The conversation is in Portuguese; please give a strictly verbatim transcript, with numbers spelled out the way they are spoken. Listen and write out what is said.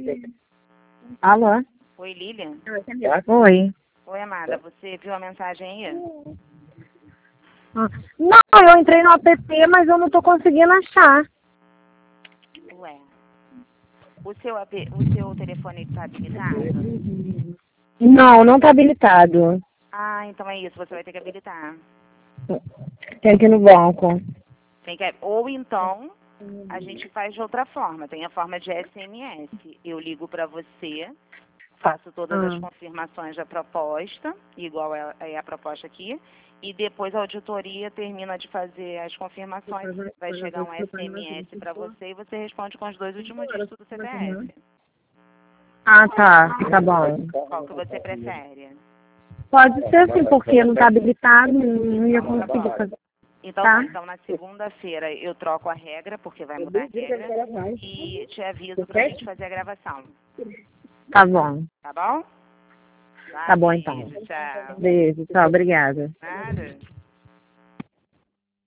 Alô? Oi, Lilian. Oi. Oi, amada. Você viu a mensagem aí? Ah, não, eu entrei no app, mas eu não tô conseguindo achar. Ué. O seu, app- o seu telefone está habilitado? Não, não tá habilitado. Ah, então é isso. Você vai ter que habilitar. Tem aqui no banco. Tem que, ou então, a gente faz de outra forma. Tem a forma de S M S. Eu ligo para você, faço todas as Ah. confirmações da proposta, igual é é a proposta aqui, e depois a auditoria termina de fazer as confirmações, vai chegar um S M S para você e você responde com os dois últimos dígitos do C P F. Ah, tá. Tá bom. Qual que você prefere? Pode ser sim, porque não tá habilitado, não ia conseguir fazer. Então Tá? tá, então na segunda-feira eu troco a regra, porque vai mudar a regra, e te aviso pra gente fazer a gravação. Tá bom. Tá bom? Tá bom, então. Beijo, tchau. Beijo, tchau, obrigada. Nada.